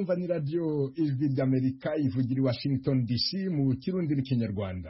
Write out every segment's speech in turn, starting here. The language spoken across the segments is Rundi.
mwumva ni radio Ijwi ry'Amerika ivugira i Washington DC mu Kirundi n'Ikinyarwanda.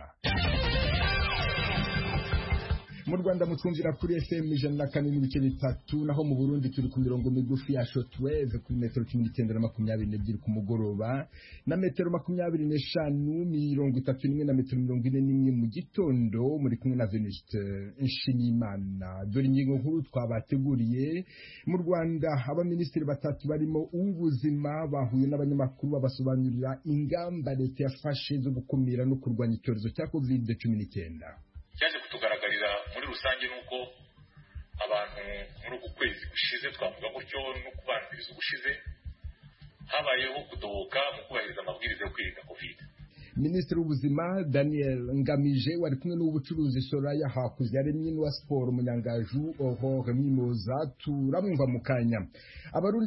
Mu Rwanda mutwumvira kuri FM 104.3 naho mu Burundi turi ku mirongo migufi ya shortwave kuri metero 1922 ku mugoroba na metero 25 mirongo 31 na metero 41 mu gitondo. Muri kumwe na Venuste Nshimiyimana. Dore ingingo nkuru twabateguriye. Mu Rwanda abaminisitiri batatu barimo ubuzima bahuye n'abanyamakuru babasobanurira ingamba leta yafashe zo gukumira no kurwanya icyorezo cya COVID-19. Cyaje kutugaragarira muri rusange nuko abantu muri uku kwezi gushize twavuga gutyo no kubanziriza ubushize habayeho kudohoka mu kubahiriza amabwiriza yo kwirinda COVID. Minisitiri w'ubuzima Daniel Ngamije wari kumwe n'ubucuruzi Soraya Hakuziyaremye n'uwa siporo Munyangaju Aurore Mimoza turamwumva mu kanya. Abarundi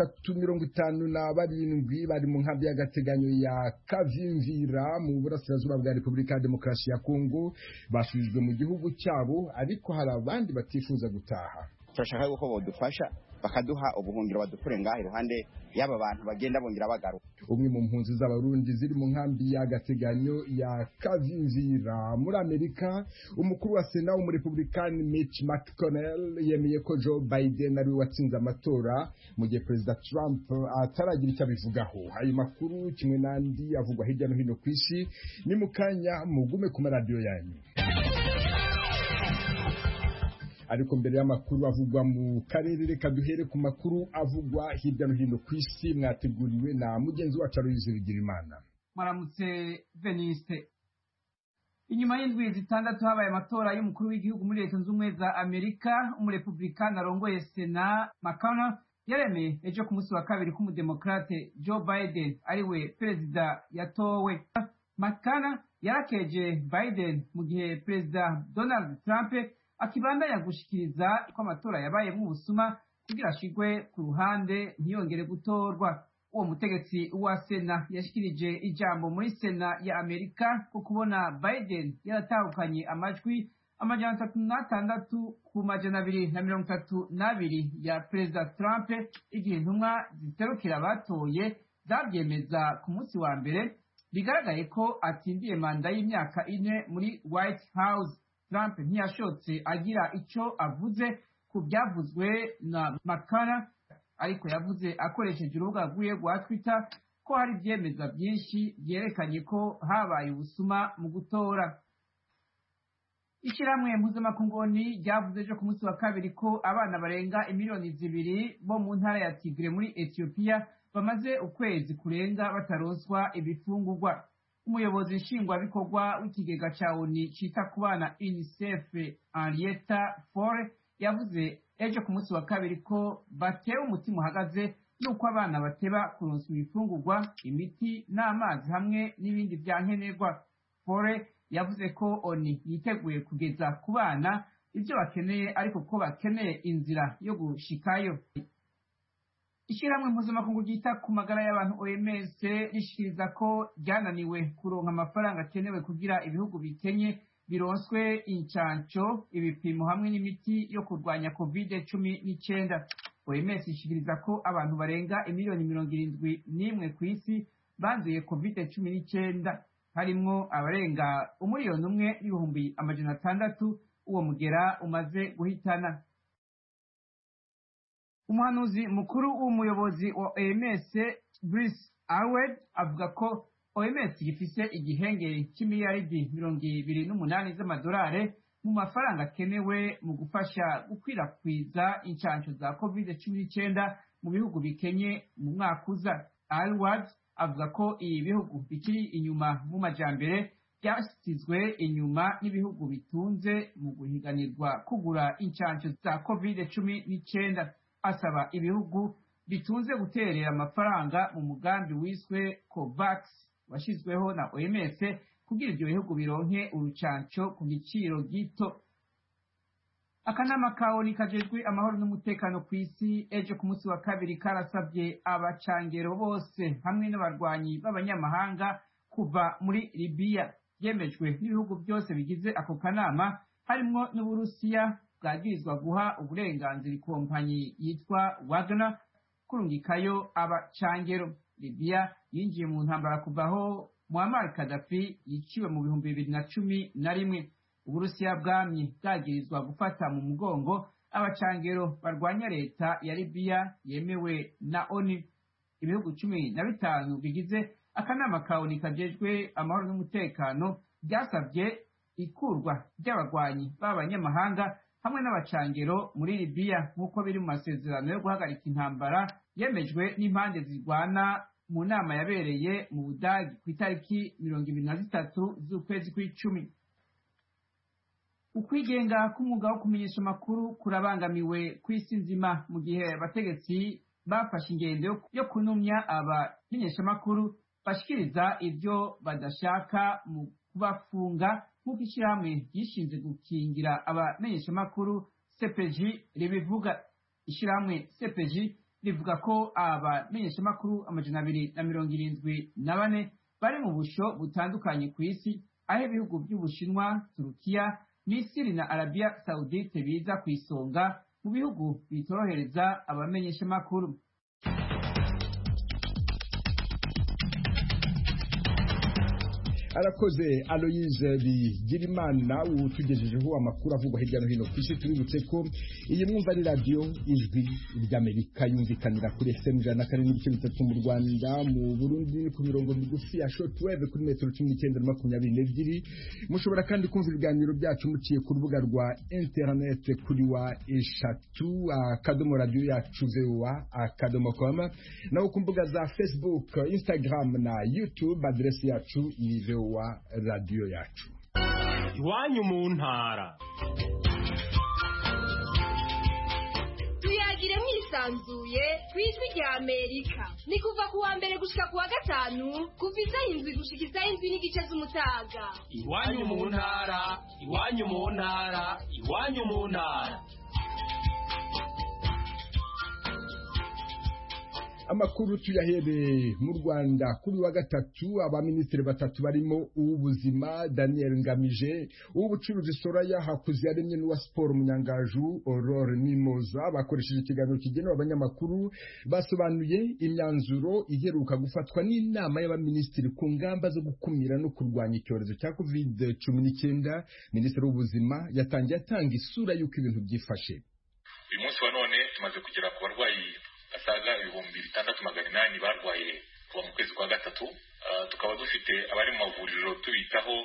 357 bari mu nkambi y'agateganyo ya Kavimvira mu burasirazuba bwa Repubulika ya Demokarasi ya Kongo basubijwe mu gihugu cyabo, ariko hari abandi batifuza gutaha. Turashaka ko bodufasha bakaduha ubuhungiro badukure ngaho iruhande y'aba bantu bagenda bongera bagaruka. Umwe mu mpunzi z'abarundi ziri mu nkambi y'agateganyo ya Kavimvira muri Amerika, umukuru wa Sena w'umurepublikani Mitch McConnell yemeye ko Joe Biden ari we watsinze amatora mu gihe Perezida Trump ataragira icyo abivugaho. Ayo makuru kimwe n'andi avugwa hirya no hino ku isi ni mu kanya, mugume ku maradiyo yanyu. Ariko mbere y'amakuru avugwa mu karere, reka duhere ku makuru avugwa hirya no hino ku isi mwateguriwe na mugenzi wacu Aloyize Bigirimana. Maramutse Veniste. Inyuma y'indwi zitandatu habaye amatora y'umukuru w'igihugu muri Leta Zunze Ubumwe za Amerika, umurepublikani arongoye Sena McConnell yaremeye ejo ku munsi wa kabiri ko umudemokrate Joe Biden ariwe perezida yatowe. McConnell yarakeje Biden mu gihe perezida Donald Trump akibandanya gushikiriza ko amatora yabayemo ubusuma kugira ashigwe ku ruhande ntiyongere gutorwa. Uwo mutegetsi wa Sena yashikirije ijambo muri Sena ya Amerika ko kubona Biden yaratahukanye amajwi 336 ku 232 ya Perezida Trump, igihe intumwa ziterukira batoye zabyemeza ku munsi wa mbere, bigaragaye ko atsindiye manda y'imyaka 4 muri White House. Trump ntiyashotse agira icyo avuze ku byavuzwe na McConnell, ariko yavuze akoresheje urubuga rwiwe rwa Twitter ko hari ibyemeza byinshi byerekanye ko habaye ubusuma mu gutora. Ishyirahamwe mpuzamakungu ryavuze ejo ku munsi wa kabiri ko abana barenga 2 miliyoni bo mu ntara ya Tigre muri Ethiopia bamaze ukwezi kurenga bataronswa ibifungurwa. Umuyobozi nshingwabikorwa w'ikigega ca ONU cita ku bana UNICEF Henrietta Fore yavuze ejo ku munsi wa kabiri ko batewe umutima uhagaze nuko abana bateba kuronswa ibifungurwa, imiti n'amazi hamwe n'ibindi vyankenerwa. Fore yavuze ko ONU yiteguye kugeza ku bana ivyo bakeneye, ariko ko bakeneye inzira yo gushikayo. Ishyirahamwe mpuzamakungu ryita ku magara y'abantu OMS rishikiriza ko ryananiwe kuronka amafaranga akenewe kugira ibihugu bikenye bironswe incanco, ibipimo hamwe n'imiti yo kurwanya COVID-19. OMS ishikiriza ko abantu barenga 1,71 ku isi banduye COVID-19, harimwo abarenga 1,100,600 uwo mugera umaze guhitana. Umuhanuzi mukuru w'umuyobozi wa OMS Bruce Awed avuga ko OMS gifise igihengeri c'imiliyaridi 28 z'amadolari mu mafaranga akenewe mu gufasha gukwirakwiza incanco za COVID-19 mu bihugu bikenye mu mwaka uza. Awed avuga ko iyi bihugu bikiri inyuma mu majambere byashyizwe inyuma n'ibihugu bitunze mu guhiganirwa kugura incanco za COVID-19. Asaba ibihugu bitunze guterera amafaranga mu mugambi wiswe COVAX washizweho na OMS kugira ibyo bihugu bironke urucanco ku giciro gito. Akanama ka ONU kajejwe amahoro n'umutekano ku isi ejo ku munsi wa kabiri karasabye abacangero bose hamwe n'abarwanyi b'abanyamahanga kuva muri Libya. Yemejwe n'ibihugu byose bigize ako kanama, harimwo n'Uburusiya bwagirizwa guha uburenganzira ikompanyi yitwa Wagner kurungikayo abacangero. Libya yinjiye mu ntambara kuva aho Muammar Gaddafi yiciwe mu 2011. Uburusiya bwamye bwagirizwa gufata mu mugongo abacangero barwanya leta ya Libya yemewe na ONU. Ibihugu 15 bigize akanama ka ONU kajejwe amahoro n'umutekano byasabye ikurwa ry'abagwanyi b'abanyamahanga hamwe n'abacangero muri Libya nk'uko biri mu masezerano yo guhagarika intambara yemejwe n'impande zirwana mu nama yabereye mu Budagi ku itariki 23 z'ukwezi kw'icumi. Ukwigenga k'umwuga wo kumenyesha amakuru kurabangamiwe kw'isi nzima mu gihe abategetsi bafashe ingendo yo kunumya abamenyeshamakuru bashikiriza ibyo badashaka mu kubafunga nk'uko ishyirahamwe ryishinze gukingira abamenyeshamakuru CPJ ribivuga. Ishyirahamwe CPJ rivuga ko abamenyeshamakuru 274 bari mu busho butandukanye ku isi, aho ibihugu by'Ubushinwa, Turukiya, Misiri na Arabia Saudite biza ku isonga mu bihugu bitorohereza abamenyeshamakuru. Arakoze Aloise Bigirimana utugejejeho amakuru avugwa hirya no hino ku isi. Tuributse ko iyi mwumva ari radio Ijwi ry'Amerika yumvikanira kuri FM 104.3 mu Rwanda, mu Burundi ku mirongo migufi ya shortwave kuri metero 1922. Mushobora kandi kumva ibiganiro byacu muciye ku rubuga rwa internet kuri wa eshatu akadomo radio yacu VOA.com, naho ku mbuga za Facebook, Instagram na YouTube adresi yacu ni wa radio yacu. Iwanyu mu ntara. Tuyagire mwisanzuye kwijwi rya Amerika. Ni kuva ku wa mbere gushika ku wa gatanu kuva isaha 7 gushika isaha 7:30 z'umutaga. Iwanyu mu ntara, iwanyu mu ntara, iwanyu mu ntara. Amakuru tuyahere mu Rwanda. Kuri wa gatatu abaminisitiri batatu barimo uw'ubuzima Daniel Ngamije, uw'ubucuruzi Soraya Hakuziyaremye n'uwa siporo Munyangaju Aurore Mimoza bakoresheje ikiganiro kigenewe abanyamakuru basobanuye imyanzuro iheruka gufatwa n'inama y'abaminisitiri ku ngamba zo gukumira no kurwanya icyorezo cya COVID-19. Minisitiri w'ubuzima yatangiye atanga isura y'uko ibintu byifashe. Uyu munsi wa none tumaze kugera ku barwayi asaga 6,800 barwaye kuva mu kwezi kwa gatatu. Tukaba dufite abari mu mavuriro tubitaho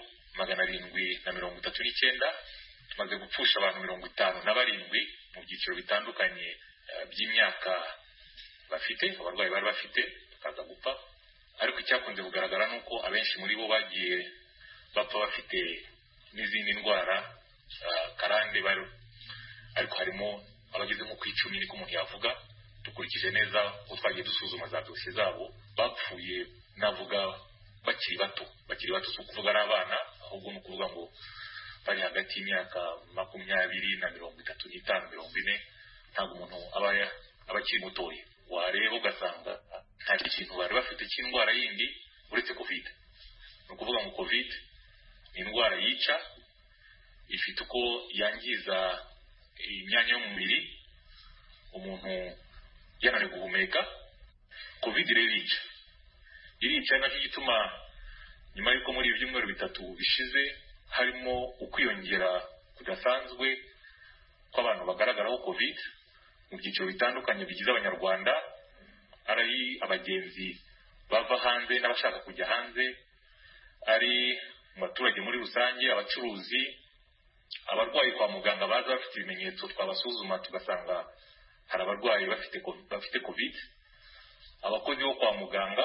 739. Tumaze gupfusha abantu 57 mu byiciro bitandukanye by'imyaka bafite, abarwayi bari bafite bakaza gupfa. Ariko icyakunze kugaragara nuko abenshi muri bo bagiye bapfa bafite n'izindi ndwara karande bari, ariko harimo abageze nko ku 10 niko umuntu yavuga. Dukurikije neza ko twagiye dusuzuma za dosiye zabo, bapfuye navuga bakiri bato si ukuvuga ari abana, ahubwo ni ukuvuga ngo bari hagati y'imyaka 20 na 35 40. Ntabwo umuntu aba akiri mutoya, wareba ugasanga nta kintu bari bafite cy'indwara yindi uretse covid. Ni ukuvuga ngo covid ni indwara yica, ifite uko yangiza imyanya yo mu mubiri umuntu yanari guhumeka. Covid rero irica nacyo gituma nyuma y'uko muri ibyumweru bitatu bishize harimo ukwiyongera kudasanzwe kw'abantu bagaragaraho covid mu byiciro bitandukanye bigize abanyarwanda, ari abagenzi bava hanze n'abashaka kujya hanze, ari mu baturage muri rusange, abacuruzi, abarwayi kwa muganga baza bafite ibimenyetso twabasuzuma tugasanga hari abarwayi bafite covid, abakozi bo kwa muganga,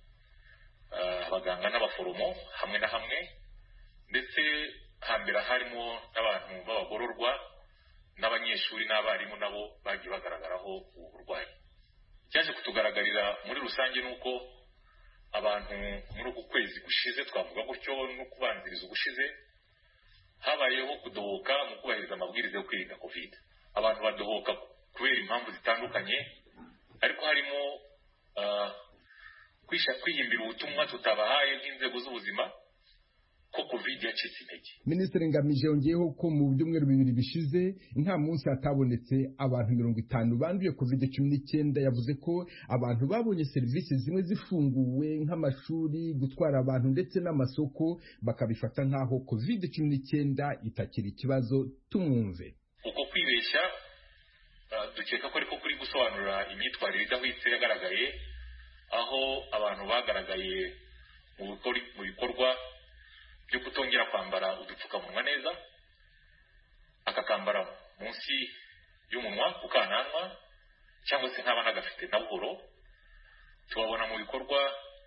abaganga n'abaforomo hamwe na hamwe, ndetse hambere harimo n'abantu b'abagororwa n'abanyeshuri n'abarimu nabo bagiye bagaragaraho ubu burwayi. Cyaje kutugaragarira muri rusange nuko abantu muri uku kwezi gushize, twavuga gutyo no kubanziriza ubushize, habayeho kudohoka mu kubahiriza amabwiriza yo kwirinda covid. Abantu badohoka kubera impamvu zitandukanye, ariko harimo kwihimbira ubutumwa tutabahaye nk'inzego z'ubuzima ko covid ibyacitse intege. Minisitiri Ngamije yongeyeho ko mu byumweru 2 bishize nta munsi hatabonetse abantu 50 banduye COVID-19. Yavuze ko abantu babonye serivisi zimwe zifunguwe nk'amashuri, gutwara abantu ndetse n'amasoko bakabifata nk'aho COVID-19 itakiri ikibazo. Tumwumve. Uko kwibeshya dukeka ko ariko kuri gusobanura imyitwarire idahwitse yagaragaye, aho abantu bagaragaye mu bikorwa byo kutongera kwambara udupfukamunwa neza, akakambara munsi y'umunwa kukananwa cyangwa se nk'aba n'agafite na buhoro. Tubabona mu bikorwa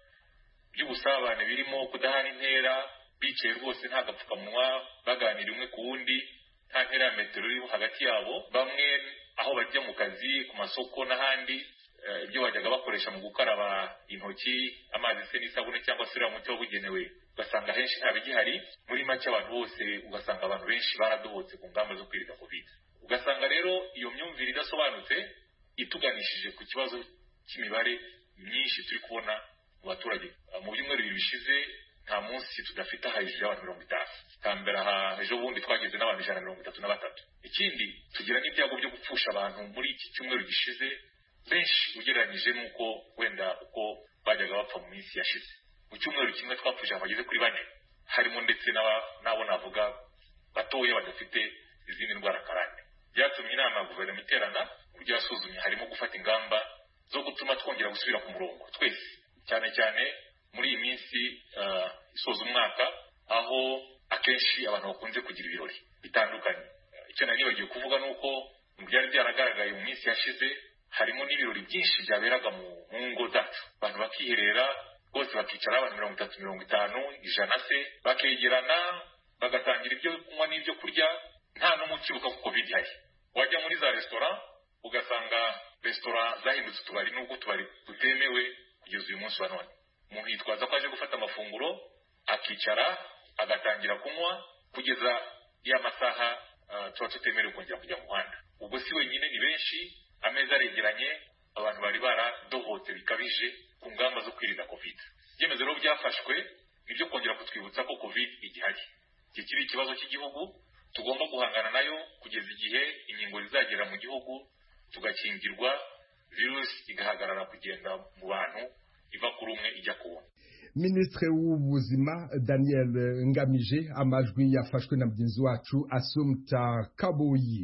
by'ubusabane birimo kudahana intera, bicaye rwose nta gapfukamunwa, baganira umwe ku wundi, nta ntera ya metero iri hagati yabo. Bamwe aho bajya mu kazi, ku masoko n'ahandi, ibyo bajyaga bakoresha mu gukaraba intoki, amazi se n'isabune cyangwa se uriya muti wabugenewe, ugasanga henshi nta bigihari. Muri make abantu bose ugasanga abantu benshi baradohotse ku ngamba zo kwirinda COVID. Ugasanga rero iyo myumvire idasobanutse ituganishije ku kibazo cy'imibare myinshi turi kubona mu baturage. Mu byumweru 2 bishize nta munsi tudafite hejuru y'abantu 50. Kambera ejo bundi twageze n'abantu 133. Ikindi tugira n'ibyago byo gupfusha abantu muri iki cyumweru gishize benshi ugereranyije n'uko wenda uko bajyaga bapfa mu minsi yashize. Mu cyumweru kimwe twapfuje abageze kuri 4, harimo ndetse n'abo navuga batoya badafite izindi ndwara karande. Byatumye inama ya guverinoma iterana, kugira yasuzumye harimo gufata ingamba zo gutuma twongera gusubira ku murongo twese, cyane cyane muri iyi minsi isoza umwaka, aho akenshi abantu bakunze kugira ibirori bitandukanye. Icyo nari nibagiwe kuvuga nuko mu byari byaragaragaye mu minsi yashize harimo n'ibirori byinshi byaberaga mu ngo zacu, abantu bakiherera bose bakicara, abantu 30, 50, 100 se bakegerana, bagatangira ibyo kunywa n'ibyo kurya, nta n'umukibuka ku COVID hari. Wajya muri za restaurant ugasanga restaurant zahindutse utubari, nubwo tubari tutemewe kugeza uyu munsi wa none. Umuntu yitwaza ko aje gufata amafunguro, akicara agatangira kunywa kugeza ya masaha tuba tutemerewe kongera kujya mu muhanda. Ubwo si wenyine, ni benshi, ameza aregeranye, abantu bari baradohotse bikabije ku ngamba zo kwirinda COVID. Ibyemezo rero byafashwe nibyo kongera kutwibutsa ko COVID igihari. Iki kiri ikibazo cy'igihugu tugomba guhangana nayo kugeza igihe inkingo zizagera mu gihugu, tugakingirwa, virusi igahagarara kugenda mu bantu iva kuri umwe ijya ku wundi. Minisitiri w'ubuzima Daniel Ngamije, amajwi yafashwe na mugenzi wacu Assumpta Kaboyi.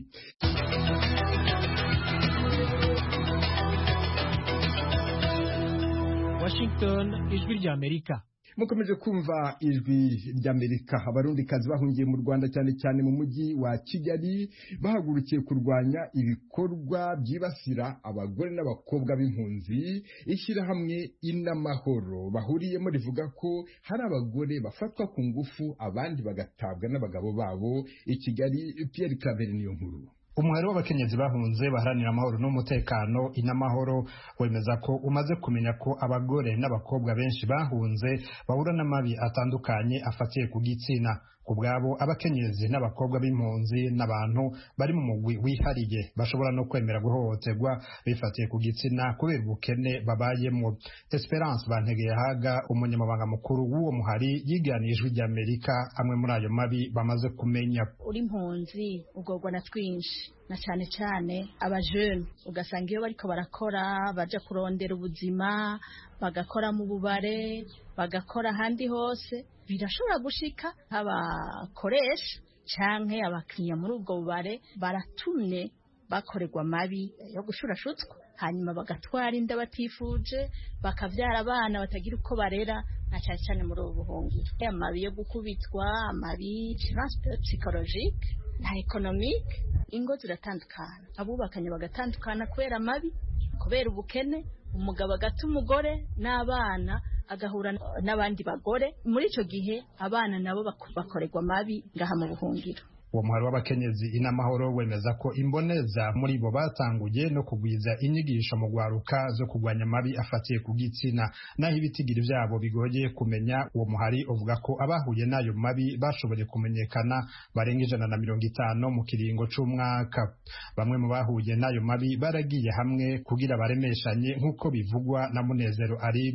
Washington, ijwi ry'Amerika. Mukomeje kumva ijwi ry'Amerika. Abarundikazi bahungiye mu Rwanda cyane cyane mu mujyi wa Kigali bahagurukiye kurwanya ibikorwa byibasira abagore n'abakobwa b'impunzi. Ishyirahamwe Inamahoro bahuriyemo rivuga ko hari abagore bafatwa ku ngufu, abandi bagatabwa n'abagabo babo. I Kigali, Pierre Claver niyo nkuru. Umuhari w'abakenyezi bahunze baharanira amahoro n'umutekano Inamahoro wemeza ko umaze kumenya ko abagore n'abakobwa benshi bahunze bahura n'amabi atandukanye afatiye ku gitsina. Kubwabo abakenyezi n'abakobwa b'impunzi n'abantu bari mu mugwi wihariye bashobora no kwemera guhohoterwa bifatiye ku gitsina kubera ubukene babayemo. Esperance Bantegeyahaga, umunyamabanga mukuru w'uwo muhari, yiganijwe ry'Amerika amwe muri ayo mabi bamaze kumenya. Uri impunzi ugorwa na twinshi, na cyane cyane abajene, ugasanga iyo bariko barakora baja kurondera ubuzima, bagakora mu bubare, bagakora ahandi hose, birashobora gushika abakoresha canke abakiriya muri ubwo bubare baratumye bakorerwa mabi yo gushurashutswa, hanyuma bagatwara inda batifuje, bakavyara abana batagira uko barera, na cyane cyane muri ubu buhungiro. Amabi yo gukubitwa, amabi psychologique na economique, ingo ziratandukana, abubakanye bagatandukana kubera amabi, kubera ubukene, umugabo agata umugore n'abana agahura n'abandi bagore. Muri ico gihe abana nabo bakorerwa mabi ngaha mu buhungiro. Uwo muhari w'abakenyezi Inamahoro wemeza ko imboneza muri bo batanguye no kugwiza inyigisho mu gwaruka zo kugwanya mabi afatiye ku gitsina, naho ibitigiri vyabo bigoye kumenya. Uwo muhari uvuga ko abahuye n'ayo mabi bashoboye kumenyekana barenga 150 mu kiringo c'umwaka. Bamwe mu bahuye n'ayo mabi baragiye hamwe kugira baremeshanye, nk'uko bivugwa na Munezero Aline,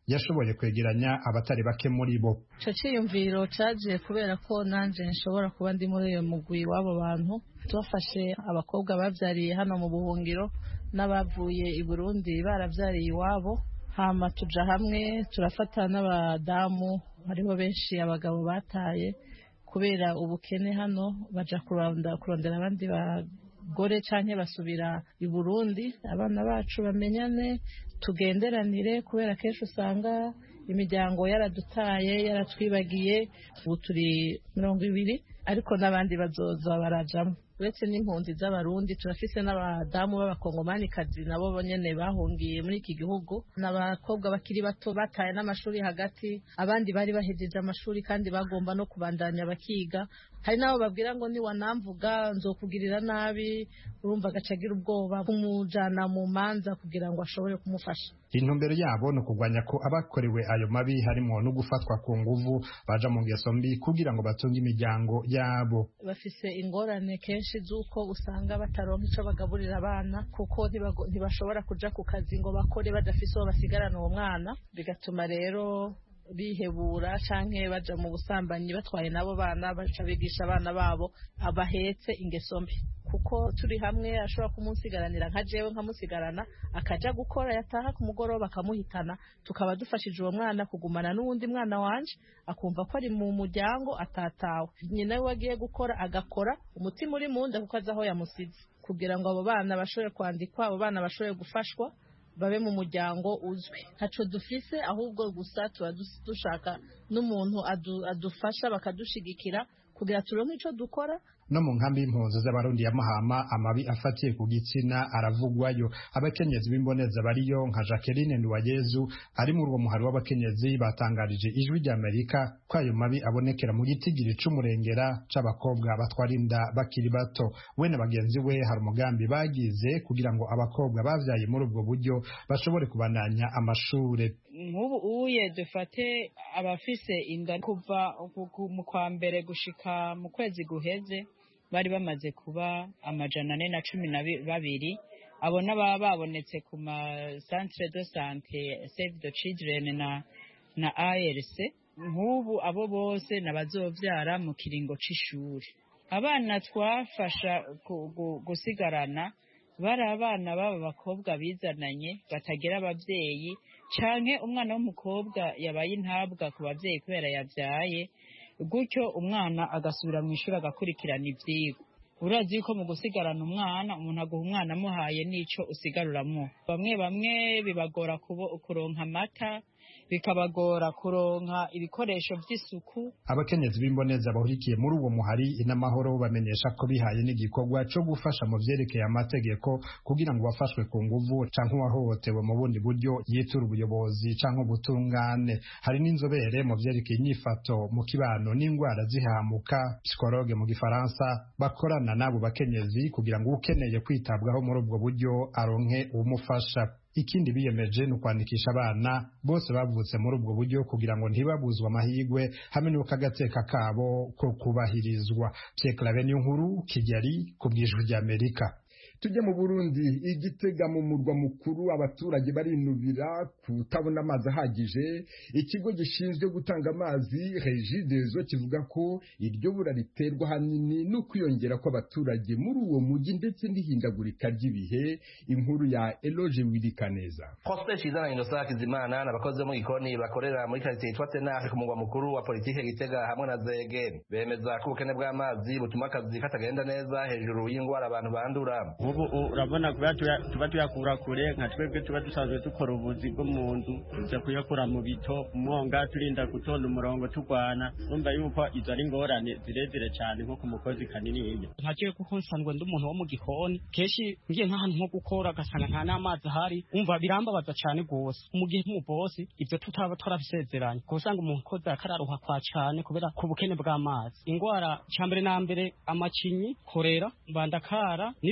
yashoboye kwegeranya abatari bake muri bo. Ico ciyumviro caje kubera ko nanje nshobora kuba ndi muri iyo mugwi w'abo bantu twafashe abakobwa bavyariye hano mu buhungiro n'abavuye i Burundi baravyariye iwabo, hama tuja hamwe turafata n'abadamu hariho benshi abagabo bataye kubera ubukene hano baja kurondera abandi bagore canke basubira i Burundi, abana bacu bamenyane tugenderanire kubera kenshi usanga imiryango yaradutaye yaratwibagiye. Ubu turi 20 ariko n'abandi bazoza barajamo. Uretse n'impunzi z'abarundi turafise n'abadamu b'abakongomanikazi nabo nyene bahungiye muri iki gihugu, n'abakobwa bakiri bato bataye n'amashuri hagati, abandi bari bahejeje amashuri kandi bagomba no kubandanya bakiga. Hari nabo babwira ngo ni wanamvuga nzokugirira nabi, urumva gacagira ubwoba kumujana mu manza kugira ngo ashobore kumufasha. Intumbero yabo no kugwanya ko abakorewe ayo mabi harimo no gufatwa ku nguvu baja mu ngeso mbi kugira ngo batunge imiryango yabo. Bafise ingorane kenshi zuko usanga bataronka ico bagaburira abana kuko ntibashobora kuja ku kazi ngo bakore badafise aho basigarana uwo mwana, bigatuma rero bihebura canke baja mu busambanyi batwaye nabo bana baca bigisha abana babo abahetse ingeso mbi, kuko turi hamwe ashobora kumusigaranira nka jewe nkamusigarana akaja gukora yataha ku mugoroba akamuhitana, tukaba dufashije uwo mwana kugumana n'uwundi mwana wanje akumva ko ari mu muryango atatawe, nyina we wagiye gukora agakora umutima uri munda kuko azaho yamusize, kugira ngo abo bana bashobore kwandikwa, abo bana bashobore gufashwa babe mu muryango uzwi. Ntaco dufise ahubwo gusa tuba dushaka n'umuntu adufasha bakadushigikira kugira turonke ico dukora. No mu nkambi y'impunzi z'abarundi ya Mahama amabi afatiye ku gitsina aravugwayo. Abakenyezi b'imboneza bariyo nka Jacqueline Nduwayezu ari mu rugo muhari w'abakenyezi batangarije Ijwi ry'Amerika ko ayo mabi abonekera mu gitigiri c'umurengera c'abakobwa batwara inda bakiri bato. We na bagenzi we hari umugambi bagize kugira ngo abakobwa bavyaye muri ubwo buryo bashobore kubandanya amashure. Nk'ubu uye dufate abafise inda kuva mu kwa mbere gushika mu kwezi guheze bari bamaze kuba 412. Abo n'ababa babonetse ku ma centre de santé Save the Children na ARC. Nk'ubu abo bose nabazovyara mu kiringo c'ishuri. Abana twafasha gusigarana bari abana baba bakobwa bizananye batagira abavyeyi, canke umwana w'umukobwa yabaye intabwa ku bavyeyi kubera yavyaye, gutyo umwana agasubira mu ishuri agakurikirana ivyigwa. Urazi yuko mu gusigarana umwana umuntu aguha umwana amuhaye n'ico usigaruramo. Bamwe bibagora kuronka amata, bikabagora kuronka ibikoresho vy'isuku. Abakenyezi b'imboneza bahurikiye muri uwo muhari inamahoro bamenyesha ko bihaye n'igikorwa cyo gufasha mu vyerekeye amategeko kugira ngo bafashwe ku nguvu canke uwahohotewe mu bundi buryo yitura ubuyobozi canke ubutungane. Hari n'inzobere mu vyerekeye inyifato mu kibano n'ingwara zihamuka psychologue mu gifaransa bakorana n'abo bakenyezi kugira ngo ukeneye kwitabwaho muri ubwo buryo aronke umufasha. Ikindi biyemeje no kwandikisha abana bose bavutse muri ubwo buryo kugira ngo ntibabuzwe amahigwe hamwe n'uko agateka kabo ko kubahirizwa. Pierre Claver Nkuru, Kigali, ku bw'Ijwi ry'Amerika. Tujye mu Burundi, Igitega mu murwa mukuru abaturage barinubira kutabona amazi ahagije. Ikigo gishinzwe gutanga amazi Regideso kivuga ko iryo bura riterwa hanini no kwiyongera kw'abaturage muri uwo mujyi ndetse n'ihindagurika ry'ibihe. Inkuru ya Eloge Wirikaneza. Prosper Shizana Innocent Kizimana n'abakozi mu gikoni bakorera muri quartier yitwa Tenare ku murwa mukuru wa politike Gitega hamwe na Zege bemeza ko ubukene bw'amazi butuma akazi katagenda neza hejuru y'ingwara abantu bandura. Ubu urabona tuba tuyakura kure nka twebwe tuba dusanzwe dukora ubuzi bwo mu nzu tuja kuyakura mu bito umwonga turinda gutonda umurongo turwana. Numva yuko izo ari ingorane zirezire cyane nko ku mukozi kanini iyo ntakiye kuko nsanzwe ndi umuntu wo mu gikoni kenshi ngiye nk'ahantu nko gukora gasanga nta n'amazi ahari umva birambabaza cyane gose mu gihe nk'umubosi ivyo tutaba twarabisezeranye ko usanga umuntu koza akararuha kwa cyane kubera ku bukene bw'amazi. Ingwara cyambere na mbere amacinyi, korera, mbandakara n'ibindi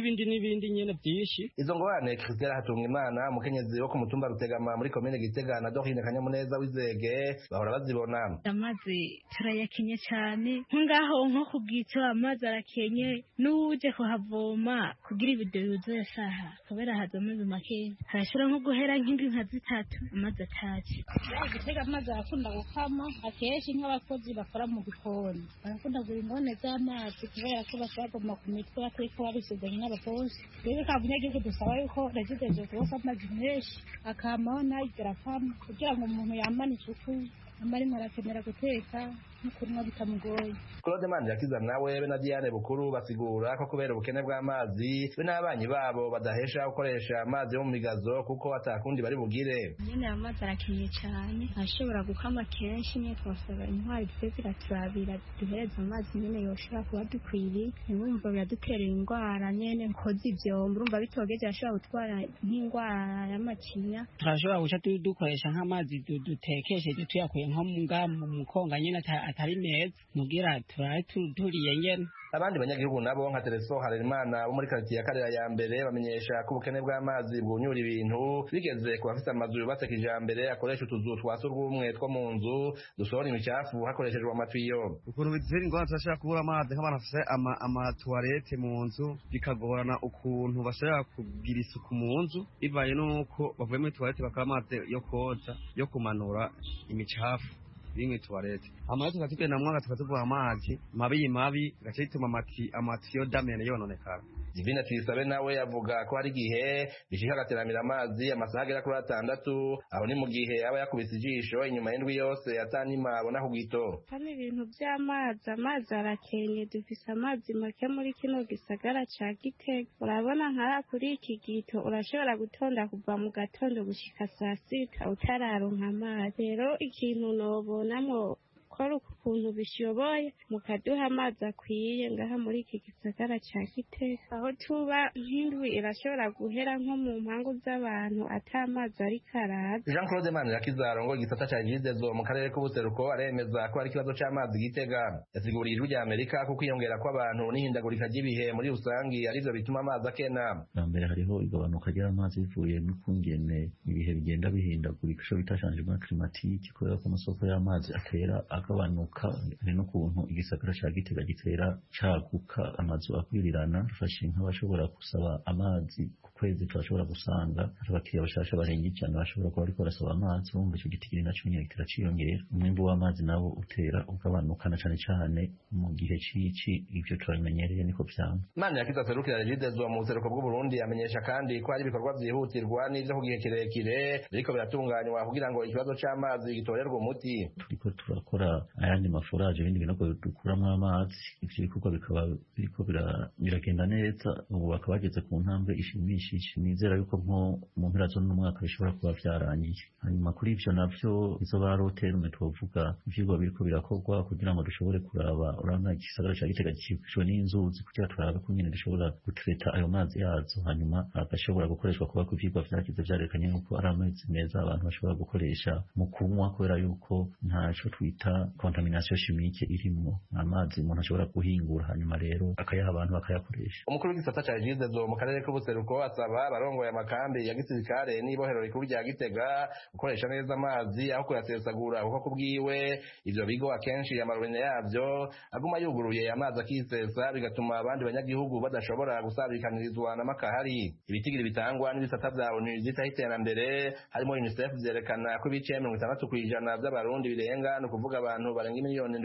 n'ibindi nyene byinshi. Izo ngorane Christelle Hatungimana umukenyezi wo ku mutumba Rutegama muri komine Gitega na Dorine Kanyamuneza w'Izege bahora bazibona. Amazi turayakenye cyane ngaho nko kubwito amazi arakenye n'uje kuhavoma kugira ibido yuzuye saha kubera hazomeze make harashira nko guhera nk'indi nka zitatu amazi ataje. Gitega amazi arakunda gukama akeshi nk'abakozi bakora mu gikoni barakunda guha ingone z'amazi kubera ko bashobora ku mitwe batariko babisuzanye n'abakozi. Rero kavunyagiriko dusaba yuko regideje kubosa amazi menshi akamaho nayigira kama kugira ngo umuntu yamane isuku amarimo arakenera guteka n'ukunwa bitamugoye. Claude Manirakiza nawe be na Diane Bukuru basigura ko kubera ubukene bw'amazi be n'abanyi babo badahesha gukoresha amazi yo mu migazo kuko atakundi bari bugire. Nyene amazi arakenye cyane ashobora gukama kenshi niyo twasaba intwari twese turabira duhereza amazi nyene yoshobora kuba dukwiriye nimumva biraduterera indwara nyene nkoze ivyombo urumva bitogeje ashobora gutwara nk'indwara y'amacinya. Turashobora guca dukoresha nk'amazi dutekesheje tuyakuye nko mu mukonga nyene atari meza mugira turiye nyene. Abandi banyagihugu nabo nka Tereso Harerimana bo muri quartier ya Karera ya mbere bamenyesha ko ubukene bw'amazi bwunyura ibintu bigeze ku bafite amazu yubatse kijambere akoresha utuzu twa surwumwe two mu nzu dusohora imicafu hakoreshejwe amatiyo. Ukuntu bizera ingorane turashaka kubura amazi nk'abantu bafite amatuwarete mu nzu bikagorana ukuntu bashaka kugira isuku mu nzu bivaye n'uko bavuye muri tuwarete bakora amazi yo koza yo kumanura imicafu bimwe tuwarete amazi tukatugenda mwaka tukatuvuga amazi mabi gace bituma amatiyo damene yononekara. Divina Tisabe nawe avuga ko hari gihe bishika agateramira amazi amasaha agera kuri 6 aho ni mu gihe aba yakubise ijisho inyuma y'indwi yose atanima abona ku gito. Kandi ibintu by'amazi arakenye dufise amazi make muri kino gisagara ca Gitega urabona nkara kuri iki gito urashobora gutonda kuva mu gatondo gushika saa 6 utararonka amazi. Rero ikintu nobonamo kora ukuntu bishoboye mukaduha amazi akwiye ngaha muri iki gisagara ca Gitega aho tuba nk'indwi irashobora guhera nko mu mpangu z'abantu ata amazi ariko araza. Jean Claude Manirakiza arongoye igisata ca Gidezo mu karere k'ubuseruko aremeza ko hari ikibazo c'amazi Gitega. Yasiguriye ijwi rya Amerika ko kwiyongera kw'abantu n'ihindagurika ry'ibihe muri rusangi arivyo bituma amazi akena. Mbere hariho igabanuka ry'amazi bivuye n'ukungene ibihe bigenda bihindagurika ico bita changement climatique kubera ko amasoko y'amazi atera agabanuka ni n'ukuntu igisagara ca Gitega gitera caguka amazu akwirirana dufashe nk'abashobora gusaba amazi ku kwezi turashobora gusanga abakiriya bashasha barenga cyane bashobora kuba ariko barasaba amazi wumva ico gitigiri naco nyene gitera ciyongera umwimbu w'amazi nawo utera ugabanuka na cane mu gihe cici ivyo turamenyereye niko vyama. Manirakiza serukira Gidezo mu buseruko bw'u Burundi amenyesha kandi ko hari ibikorwa vyihutirwa n'ivyo ku gihe kirekire biriko biratunganywa kugira ngo ikibazo c'amazi gitorerwe umuti. Turiko turakora ayandi mafuraje ibindi binogo dukuramwo amazi ivyo bikorwa bikaba biriko biragenda neza ubu bakaba bageze ku ntambwe ishimishije nizera yuko nko mu mpera zo n'umwaka bishobora kuba vyarangiye hanyuma kuri ivyo navyo izo baroterume tuvuga ivyigwa biriko birakorwa kugira ngo dushobore kuraba urabona igisagara ca Gitega gikikijwe n'inzuzi kugira turabe ko nyene dushobora gutreta ayo mazi yazo hanyuma agashobora gukoreshwa kuba ku ivyigwa vyagize vyarekanye yuko ari amazi meza abantu bashobora gukoresha mu kunywa kubera yuko ntaco twita contamination chimique irimo amazi umuntu ashobora guhingura hanyuma rero akayaha abantu bakayakoresha. Umukuru w'igisata ca Gidezo mu karere k'ubuseruko asaba abarongoye amakambi ya gisirikare n'ibohero rikuru rya Gitega gukoresha neza amazi aho kuyasesagura kuko kubwiwe ivyo bigo akenshi amarobine yavyo aguma yuguruye amazi akisesa bigatuma abandi banyagihugu badashobora gusabikanirizwa n'amakahari. Ibitigiri bitangwa n'ibisata vya ONU vyitaho iterambere harimo UNICEF vyerekana ko ibice 60% vy'abarundi birenga no kuvuga abantu barenga miliyoni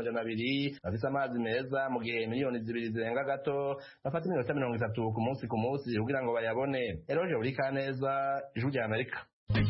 7,200 bafise amazi meza mu gihe miliyoni 2 zirenga gato bafata iminota 30 ku munsi kugira ngo bayabone. Eroje uri kaneza ijwi rya Amerika.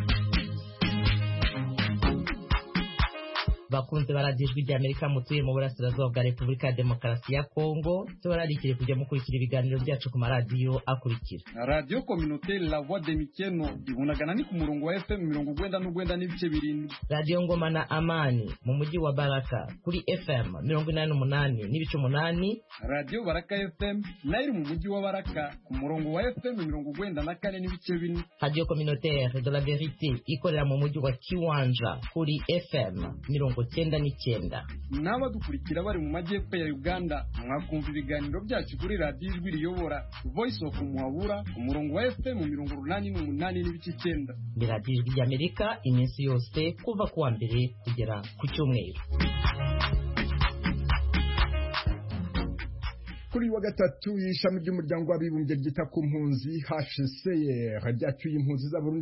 Bakunze baradijwe rya Amerika mutuye mu burasirazuba bwa Repubulika ya Demokarasi ya Kongo tubararikire kujya mukurikira ibiganiro byacu ku maradiyo akurikira. Radio Communautaire La Voix de Mikeno ibunagana ni ku murongo wa FM 99 n'ibice 7. Radio Ngoma na Amani mu mujyi wa Baraka kuri FM 88 n'ibice 8. Radio Baraka FM nayo mu mujyi wa Baraka ku murongo wa FM 94 n'ibice 4. Radio Communautaire de la Vérité ikorera mu mujyi wa Kiwanja kuri FM 90 90:9. n'abadukurikira bari mu majyepfo ya Uganda mwakumva ibiganiro byacu kuri radiyo ijwi riyobora Voice of Muhabura ku murongo wa FM 88.9. Ni radiyo ijwi ry'Amerika iminsi yose kuva ku wa mbere kugera ku cyumweru. Kuri wa gatatu y'ishami ry'umuryango w'abibumbye ryita ku mpunzi HCR ryacyuye impunzi z'Abarundi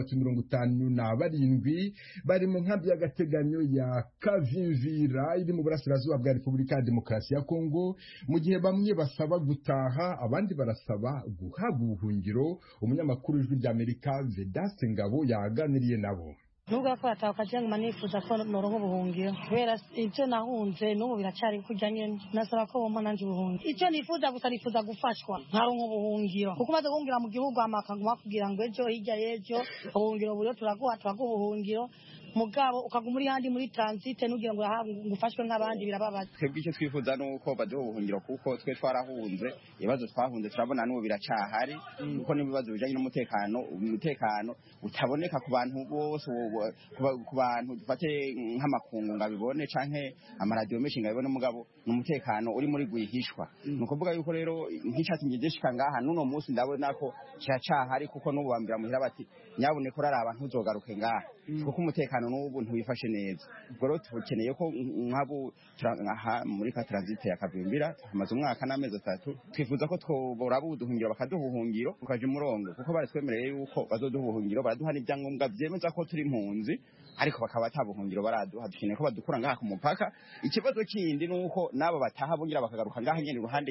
357 bari mu nkambi y'agateganyo ya Kavimvira iri mu burasirazuba bwa Repubulika ya Demokarasi ya Kongo, mu gihe bamwe basaba gutaha abandi barasaba guhabwa ubuhungiro. Umunyamakuru w'Ijwi ry'Amerika Vedaste Ngabo yaganiriye nabo. Nubwo ko atakaje ngo manifuza ko norongo buhungiro kubera ivyo nahunze n'ubu biracari kujya nyene, nasaba ko bompa nanje ubuhungiro. Icyo nifuza gusa nifuza gufashwa nkarongo buhungiro kuko maze guhungira mu gihugu amakanguma kugira ngo ejo hirya y'ejo ubuhungiro buriyo turaguha ubuhungiro mugabo ukaguma uri handi muri transit nugira ngo ngufashwe nk'abandi birababaza. Twebwe icyo twifuza nuko baduha ubuhungiro kuko twe twarahunze, ibibazo twahunze turabona n'ubu biracahari kuko n'ibibazo bijanye umutekano utaboneka ku bantu bose, ku bantu dufate nk'amakungu ngabibone canke amaradiyo menshi ngabibone, mugabo n'umutekano uri muri gwihishwa. Nukuvuga yuko rero nk'icyatumye gishika ngaha nuno munsi ndabona ko kiracahari kuko n'ubu bambira muhira bati nyaboneka urara abantu uzogaruke ngaha kuko umutekano n'ubu ntwifashe neza. Ubwo rero tukeneye ko nk'abo muri ka transit ya Kavimvira hamaze umwaka n'amezi 3, twifuza ko twobora buduhungiro bakaduha ubuhungiro tukaje umurongo kuko baratwemereye yuko bazoduha ubuhungiro, baraduha n'ibyangombwa byemeza ko turi impunzi, ariko bakaba atabuhungiro baraduha. Dukeneye ko badukura ngaha ku mupaka. Ikibazo kindi nuko nabo bataha bongira bakagaruka ngaha nyene iruhande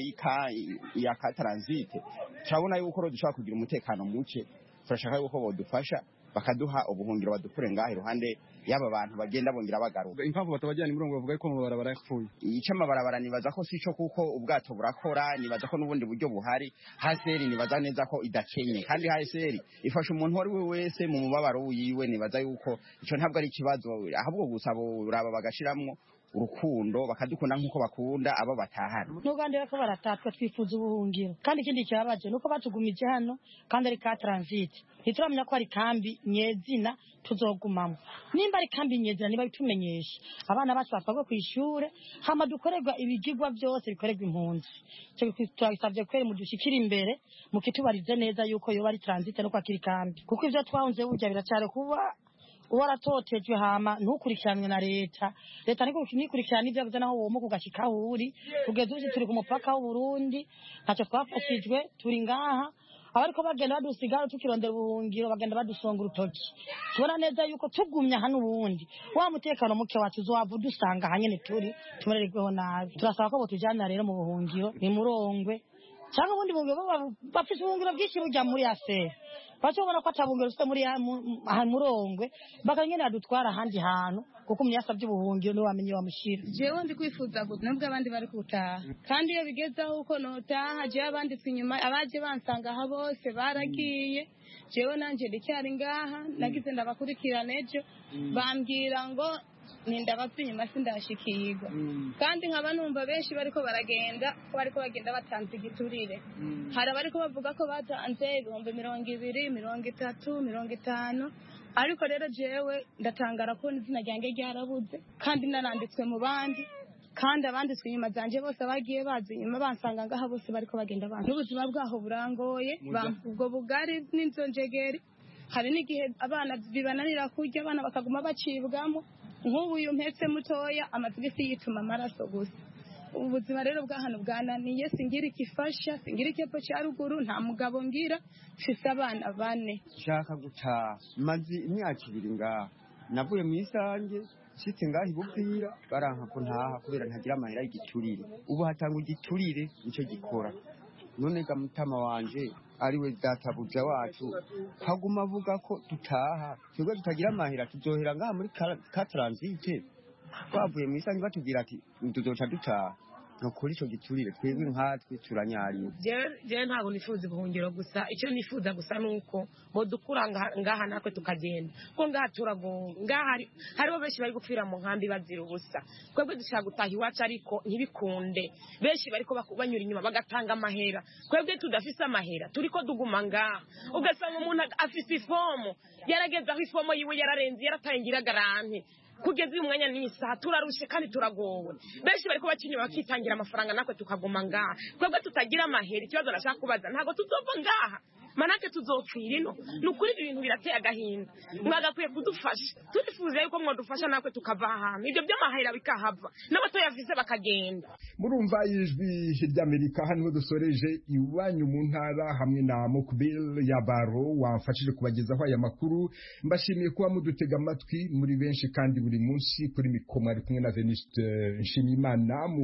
ya ka transit, turabona yuko dushobora kugira umutekano muke. Turashaka yuko bodufasha bakaduha ubuhungiro badukure ngaha iruhande y'aba bantu bagenda bongira bagaruka. Impamvu batabajyana imirongo bavuga ko amabarabara yapfuye. Icyo amabarabara nibaza ko sico kuko ubwato burakora, nibaza ko n'ubundi buryo buhari. HCR nibaza neza ko idakenye, kandi HCR ifasha umuntu wari we wese mu mubabaro yiwe. Nibaza yuko ico ntabwo ari ikibazo, ahubwo gusaba uraba bagashiramwo urukundo bakadukunda nk'uko bakunda abo batahana. N'ugandira ko baratatwa twifuza ubuhungiro, kandi ikindi cyabaje nuko batugumije hano kandi ari ka transit. Ntituramenya ko ari kambi nyezina tuzogumamo. Nimba ari kambi nyezina niba bitumenyesha abana bacu bapagwe ku ishure, hama dukorerwa ibigirwa byose bikorerwa impunzi. Cyo twabisabye kwere mudushikira imbere mukitubarize neza yuko yo bari transit no kwakira kambi, kuko ivyo twahunze burya biracare kuba waratotejwe hama ntukurikiranwe na leta niko nikurikirana ivyo naho womo kugashika uri kugeza uzi turi ku mupaka w'u Burundi ntacyo twafashijwe. Turi ngaha abariko bagenda badusigara tukirondera ubuhungiro bagenda badusonga urutoki. Tubona neza yuko tugumya hano ubundi wa mutekano muke wacu uzohava dusanga hanyene turi tumererweho nabi. Turasaba ko botujana rero mu buhungiro ni Murongwe cyangwa ubundi bafite ubuhungiro bwinshi bujya muri ASE. Bacobona ko atabungiro ufite muri Murongwe bakanyene adutwara handi hantu kuko umyasabye ubuhungiro no wamenye wamushira. Jewe ndi kwifuza nubwo abandi bari kutaha, kandi iyo bigezaho uko notaha je abandi inyuma abaje bansanga ha bose baragiye. Jewe nanje ndicyari ngaha nagize ndabakurikirana ejo bambwira ngo nindabapfa inyuma sindashikirwa, kandi nkaba numva benshi bariko bagenda batanze igiturire. Hari abariko bavuga ko batanze 200, 30, 50, ariko rero jewe ndatangara ko izina ryange ryarabuze kandi naranditswe mu bandi, kandi abanditswe inyuma zanje bose bagiye bazi inyuma bansanga ngaha bose bariko bagenda bantu. N'ubuzima bwaho burangoye, ubwo bugari n'inzonjegeri. Hari n'igihe abana bibananira kurya, abana bakaguma bacibwamo. Nk'ubu uyu mpetse mutoya amazigisi yituma amaraso gusa. Ubuzima rero bw'ahantu bwananiye, singira ikifasha, singira ikipo cya ruguru, nta mugabo ngira, mfise abana 4. Shaka gutaha mazi imyaka 2 ngaha, navuye mu isange shitse ngaha ibubwira baranka ko ntaha kubera ntagira amahera y'igiturire. Ubu hatanga igiturire nico gikora. None ga mutama wanje ariwe databuja wacu haguma avuga ko tutaha, twebwe tutagira amahera tuzohera ngaha muri ka transit. Twavuye mu isange batubwira ati tuzoca dutaha. Nokuri ico giturire twebwe nkatwe turanyariye. Je ntago nifuza ubuhungiro gusa, icyo nifuza gusa nuko bodukura ngaha nakwe tukagenda ko ngaha turagonga. Ngaha hariho benshi bari gupfira mu nkambi bazira ubusa. Twebwe dushaka gutaha iwacu ariko ntibikunde. Benshi bariko banyura inyuma bagatanga amahera, twebwe tudafise amahera turiko duguma ngaha. Ugasanga umuntu afise ifomo yarageze aho ifomo yiwe yararenze yarataye ngira garanti kugeza uyu mwanya n'isaha turarushe kandi turagowe benshi bariko bakinyura bakitangira amafaranga natwe tukaguma ngaha twebwe tutagira amahera ikibazo nashaka kubaza ntabwo tuzova ngaha manake tuzopfira ino ni ukuri ibintu birateye agahinda mwagakwiye kudufasha turifuza yuko mwadufasha natwe tukava ahantu ibyo by'amahera bikahava n'abatoyavize bakagenda. Murumva ijwi ry'Amerika hano dusoreje iwanyu mu ntara hamwe na Mukbil Yabaro wamfashije kubagezaho aya makuru. Mbashimiye kuba mudutega amatwi muri benshi kandi buri munsi kuri mikoma ari kumwe na Venuste Nshimiyimana.